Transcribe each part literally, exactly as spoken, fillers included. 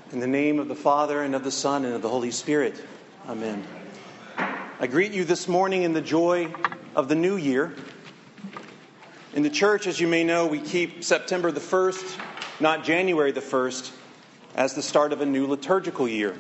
In the name of the Father, and of the Son, and of the Holy Spirit. Amen. I greet you this morning in the joy of the new year. In the church, as you may know, we keep September the first, not January the first, as the start of a new liturgical year.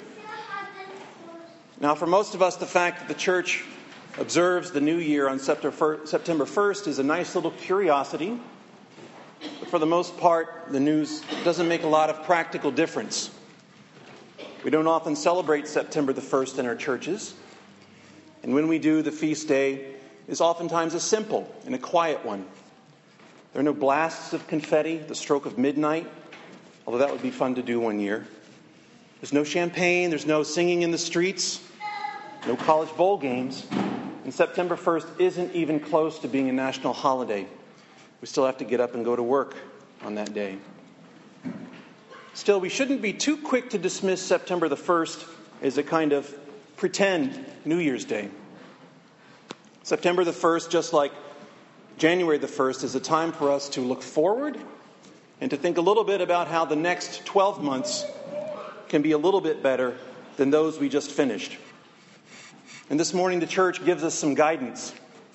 Now, for most of us, the fact that the church observes the new year on September first is a nice little curiosity. But for the most part, the news doesn't make a lot of practical difference. We don't often celebrate September the first in our churches. And when we do, the feast day is oftentimes a simple and a quiet one. There are no blasts of confetti, the stroke of midnight, although that would be fun to do one year. There's no champagne, there's no singing in the streets, no college bowl games. And September first isn't even close to being a national holiday. We still have to get up and go to work on that day. Still, we shouldn't be too quick to dismiss September the first as a kind of pretend New Year's Day. September the first, just like January the first, is a time for us to look forward and to think a little bit about how the next twelve months can be a little bit better than those we just finished. And this morning the church gives us some guidance.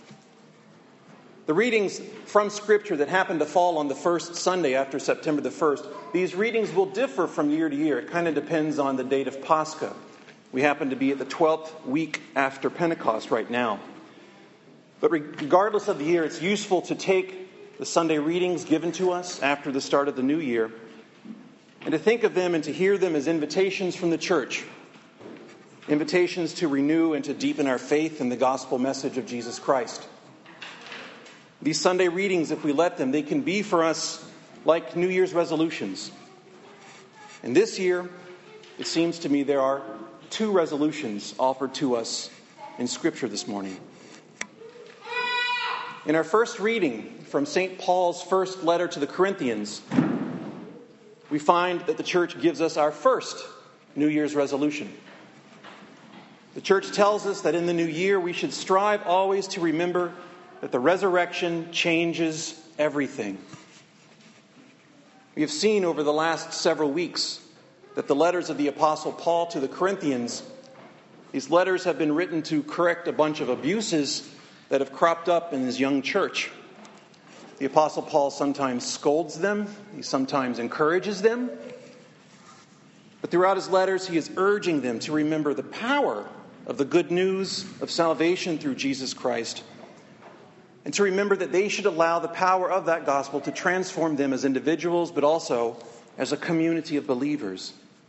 The readings from Scripture that happen to fall on the first Sunday after September the first, these readings will differ from year to year. It kind of depends on the date of Pascha. We happen to be at the twelfth week after Pentecost right now. But regardless of the year, it's useful to take the Sunday readings given to us after the start of the new year and to think of them and to hear them as invitations from the church. Invitations to renew and to deepen our faith in the gospel message of Jesus Christ. These Sunday readings, if we let them, they can be for us like New Year's resolutions. And this year, it seems to me there are two resolutions offered to us in Scripture this morning. In our first reading from Saint Paul's first letter to the Corinthians, we find that the church gives us our first New Year's resolution. The church tells us that in the new year we should strive always to remember that the resurrection changes everything. We have seen over the last several weeks that the letters of the Apostle Paul to the Corinthians, these letters have been written to correct a bunch of abuses that have cropped up in his young church. The Apostle Paul sometimes scolds them, he sometimes encourages them, but throughout his letters he is urging them to remember the power of the good news of salvation through Jesus Christ, and to remember that they should allow the power of that gospel to transform them as individuals, but also as a community of believers.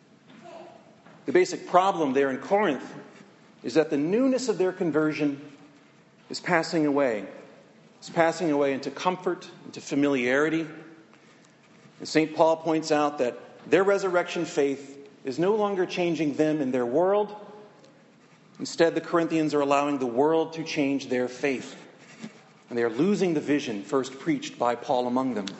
The basic problem there in Corinth is that the newness of their conversion is passing away. It's passing away into comfort, into familiarity. And Saint Paul points out that their resurrection faith is no longer changing them in their world. Instead, the Corinthians are allowing the world to change their faith. And they are losing the vision first preached by Paul among them.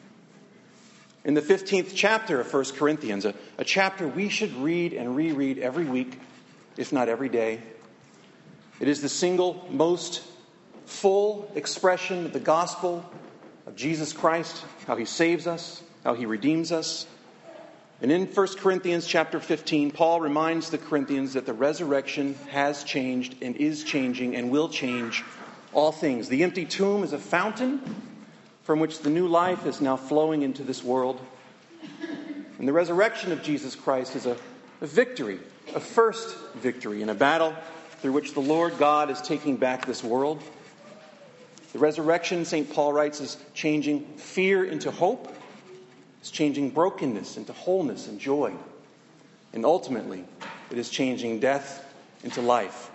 In the fifteenth chapter of First Corinthians, a, a chapter we should read and reread every week, if not every day, it is the single most full expression of the gospel of Jesus Christ, how he saves us, how he redeems us. And in First Corinthians chapter fifteen, Paul reminds the Corinthians that the resurrection has changed and is changing and will change all things. The empty tomb is a fountain from which the new life is now flowing into this world. And the resurrection of Jesus Christ is a, a victory, a first victory in a battle through which the Lord God is taking back this world. The resurrection, Saint Paul writes, is changing fear into hope. It's changing brokenness into wholeness and joy. And ultimately, it is changing death into life.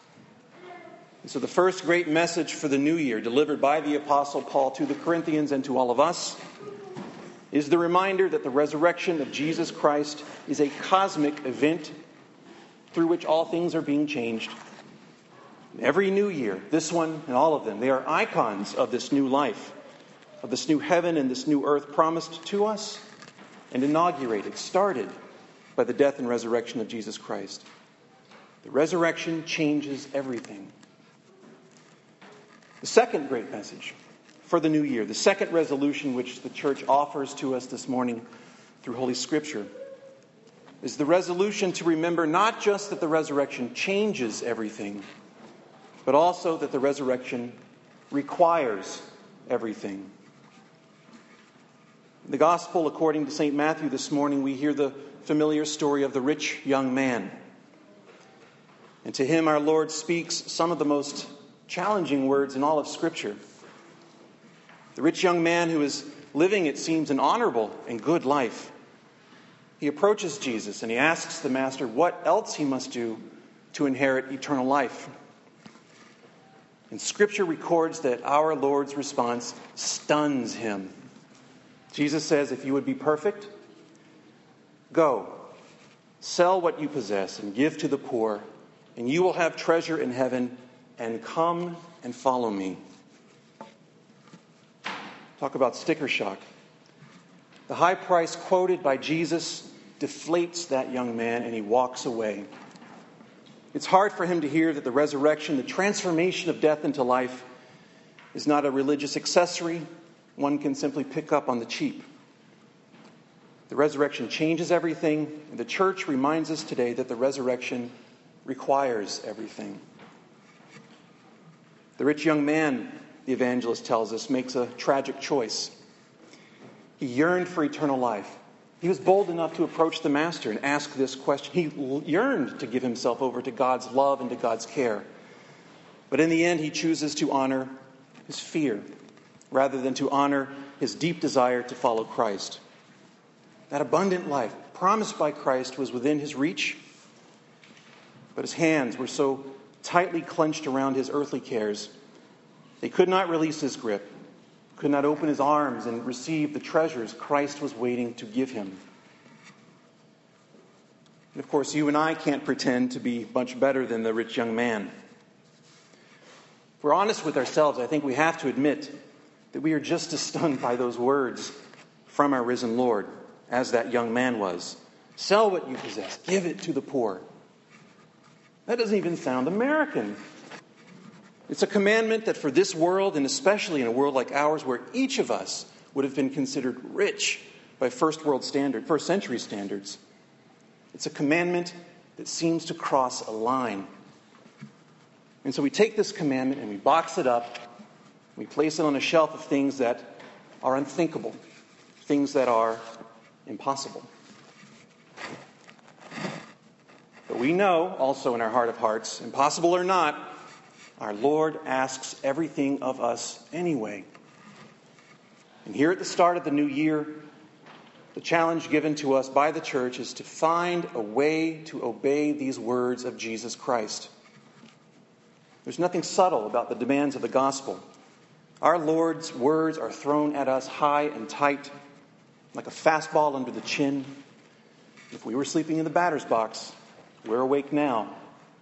And so the first great message for the new year, delivered by the Apostle Paul to the Corinthians and to all of us, is the reminder that the resurrection of Jesus Christ is a cosmic event through which all things are being changed. Every new year, this one and all of them, they are icons of this new life, of this new heaven and this new earth promised to us and inaugurated, started by the death and resurrection of Jesus Christ. The resurrection changes everything. The second great message for the new year, the second resolution which the church offers to us this morning through Holy Scripture, is the resolution to remember not just that the resurrection changes everything, but also that the resurrection requires everything. In the Gospel according to Saint Matthew this morning, we hear the familiar story of the rich young man. And to him our Lord speaks some of the most challenging words in all of Scripture. The rich young man who is living, it seems, an honorable and good life. He approaches Jesus and he asks the Master what else he must do to inherit eternal life. And Scripture records that our Lord's response stuns him. Jesus says, if you would be perfect, go, sell what you possess and give to the poor, and you will have treasure in heaven, and come and follow me. Talk about sticker shock. The high price quoted by Jesus deflates that young man, and he walks away. It's hard for him to hear that the resurrection, the transformation of death into life, is not a religious accessory one can simply pick up on the cheap. The resurrection changes everything, and the church reminds us today that the resurrection requires everything. The rich young man, the evangelist tells us, makes a tragic choice. He yearned for eternal life. He was bold enough to approach the Master and ask this question. He yearned to give himself over to God's love and to God's care. But in the end, he chooses to honor his fear rather than to honor his deep desire to follow Christ. That abundant life promised by Christ was within his reach, but his hands were so tightly clenched around his earthly cares, they could not release his grip, could not open his arms and receive the treasures Christ was waiting to give him. And of course, you and I can't pretend to be much better than the rich young man. If we're honest with ourselves, I think we have to admit that we are just as stunned by those words from our risen Lord as that young man was. Sell what you possess, give it to the poor. That doesn't even sound American. It's a commandment that for this world, and especially in a world like ours where each of us would have been considered rich by first world standard, first century standards, it's a commandment that seems to cross a line. And so we take this commandment and we box it up, we place it on a shelf of things that are unthinkable, things that are impossible. But we know, also in our heart of hearts, impossible or not, our Lord asks everything of us anyway. And here at the start of the new year, the challenge given to us by the church is to find a way to obey these words of Jesus Christ. There's nothing subtle about the demands of the gospel. Our Lord's words are thrown at us high and tight, like a fastball under the chin. If we were sleeping in the batter's box, we're awake now.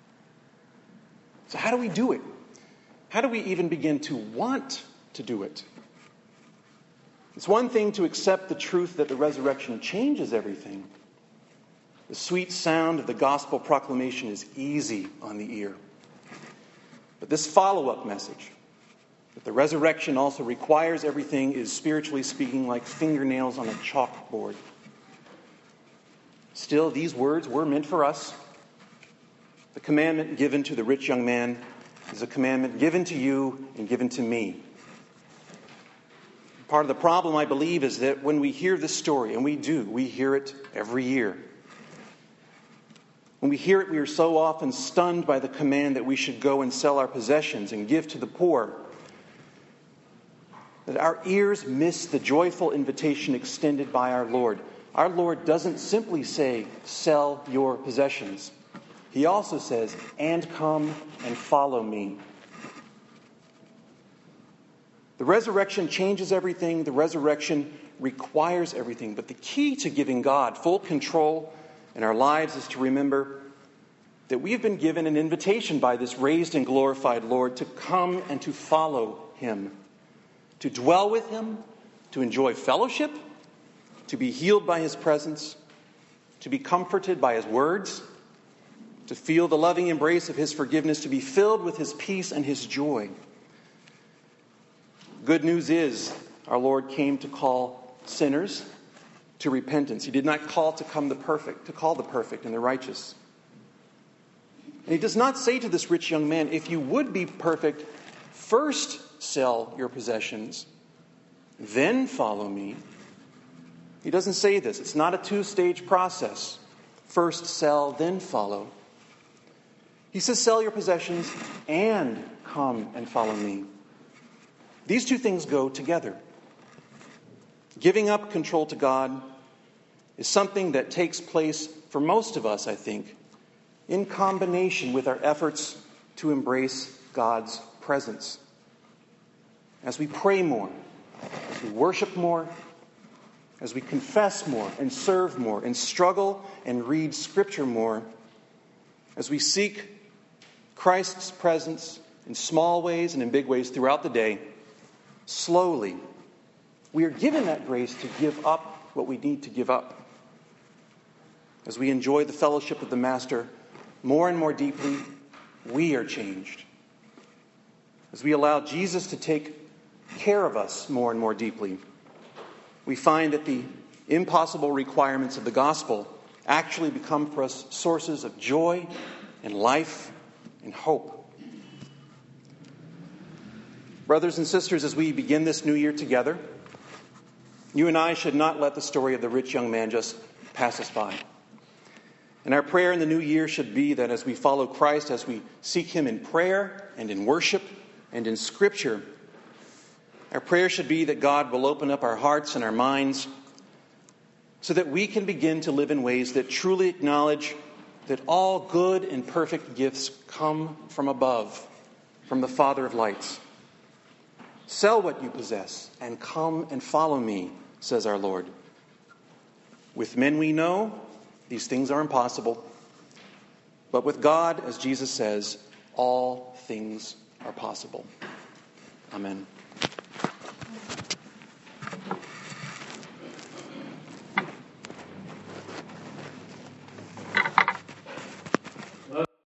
So how do we do it? How do we even begin to want to do it? It's one thing to accept the truth that the resurrection changes everything. The sweet sound of the gospel proclamation is easy on the ear. But this follow-up message, that the resurrection also requires everything, is spiritually speaking like fingernails on a chalkboard. Still, these words were meant for us. The commandment given to the rich young man is a commandment given to you and given to me. Part of the problem, I believe, is that when we hear this story, and we do, we hear it every year. When we hear it, we are so often stunned by the command that we should go and sell our possessions and give to the poor, that our ears miss the joyful invitation extended by our Lord. Our Lord doesn't simply say, sell your possessions. He also says, and come and follow me. The resurrection changes everything. The resurrection requires everything. But the key to giving God full control in our lives is to remember that we have been given an invitation by this raised and glorified Lord to come and to follow him, to dwell with him, to enjoy fellowship, to be healed by his presence, to be comforted by his words, to feel the loving embrace of his forgiveness, to be filled with his peace and his joy. Good news is, our Lord came to call sinners to repentance. He did not call to come the perfect, to call the perfect and the righteous. And he does not say to this rich young man, if you would be perfect, first sell your possessions, then follow me. He doesn't say this. It's not a two-stage process. First sell, then follow. He says, sell your possessions and come and follow me. These two things go together. Giving up control to God is something that takes place for most of us, I think, in combination with our efforts to embrace God's presence. As we pray more, as we worship more, as we confess more and serve more and struggle and read Scripture more, as we seek Christ's presence in small ways and in big ways throughout the day, slowly, we are given that grace to give up what we need to give up. As we enjoy the fellowship of the Master more and more deeply, we are changed. As we allow Jesus to take care of us more and more deeply, we find that the impossible requirements of the gospel actually become for us sources of joy and life and hope. Brothers and sisters, as we begin this new year together, you and I should not let the story of the rich young man just pass us by. And our prayer in the new year should be that as we follow Christ, as we seek Him in prayer and in worship and in Scripture, our prayer should be that God will open up our hearts and our minds so that we can begin to live in ways that truly acknowledge that all good and perfect gifts come from above, from the Father of lights. Sell what you possess and come and follow me, says our Lord. With men we know these things are impossible, but with God, as Jesus says, all things are possible. Amen.